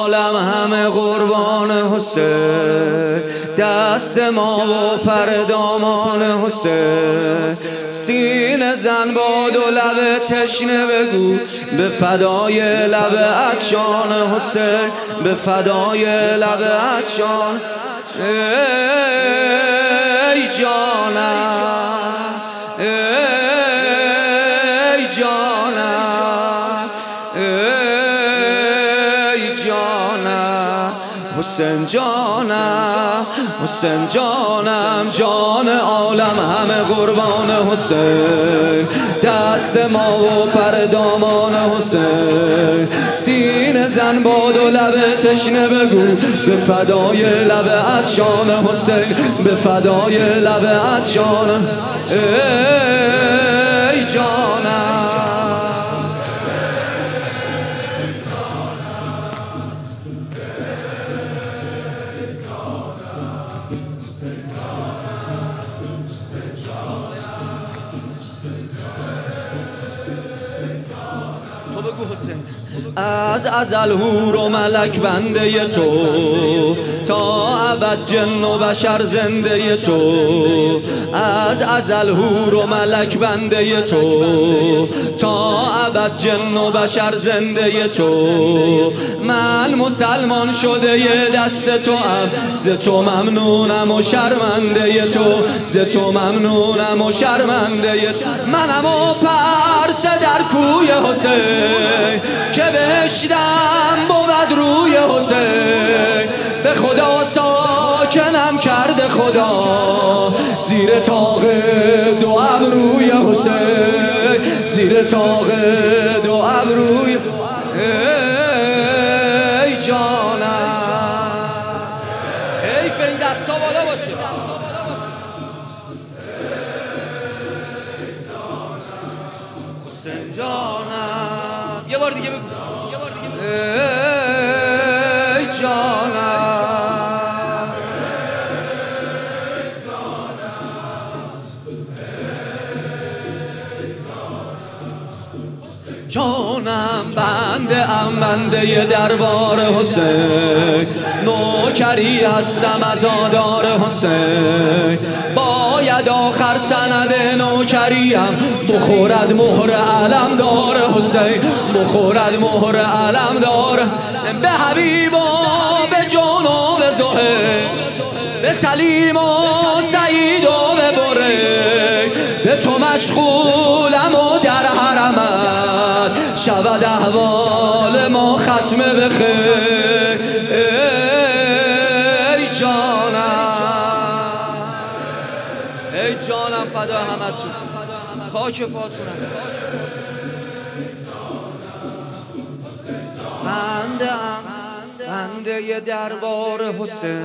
عالم همه قربان حسین، دست ما و فردامان حسین. سینه زن باد و لب تشنه بگو به فدای لب عطشان حسین، به فدای لب عطشان. ای جانم ای جانم ای جانم حسین جانم حسین جانم، جان عالم همه قربان حسین، دست ما و پر دامان حسین. سینه زن باد و لب تشنه بگو به فدای لب عطشان حسین، به فدای لب عطشان. ای جانم تو بگو حسین. از ازل حور و ملک بنده تو، تا ابد جن و بشر زنده تو. از ازل حور و ملک بنده تو، تا ابد جن و بشر زنده تو. من مسلمان شده ی دست تو ام، ز تو ممنونم و شرمنده تو، ز تو ممنونم و شرمنده. منم و پرس در کوی حسین، که بهشتم بود روی حسین. به خدا ساکنم کرده خدا، زیر طاق دو ابروی حسین، زیر طاق دو ابروی. ای جانم ای فین دستا بالا باشه. حسین جانم یه بار دیگه بگو. ای جانم جانم بنده ام، بنده دربار حسین. نوکری هستم عزادار حسین، باید آخر سند نوکریم بخورد مهر علمدار حسین، بخورد مهر علمدار. به حبیب و به جان و به زهیر، به سلیم و سعید و به بره. به تو مشغولم و در حرمت شود احوال ما ختمه بخیر. ای جانم ای جانم فدا همتون، خاک پاتونم. بنده دربار حسین،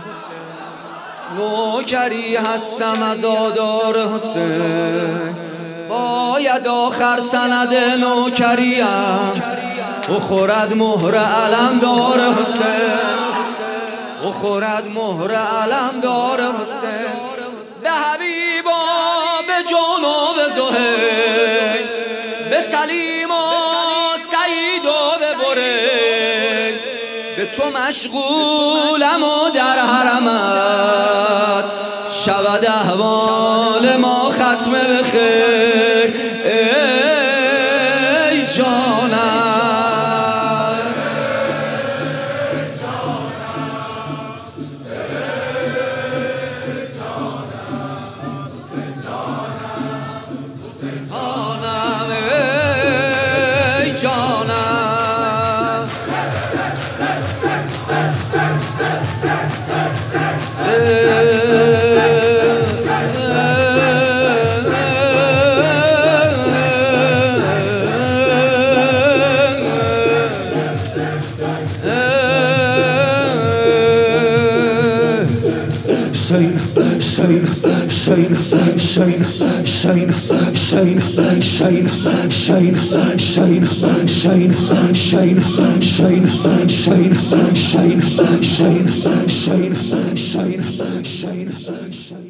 نوکری هستم عزادار حسین. باید آخر سند نوکریم بخورد مهر علمدار حسین، بخورد مهر علمدار حسین. به حبیبا به جان و به زهیر، به سلیم و سعید و به بره. به تو مشغولم و در حرمت شود احوال ما ختمه بخیر. ای جانم ای جانم Shine.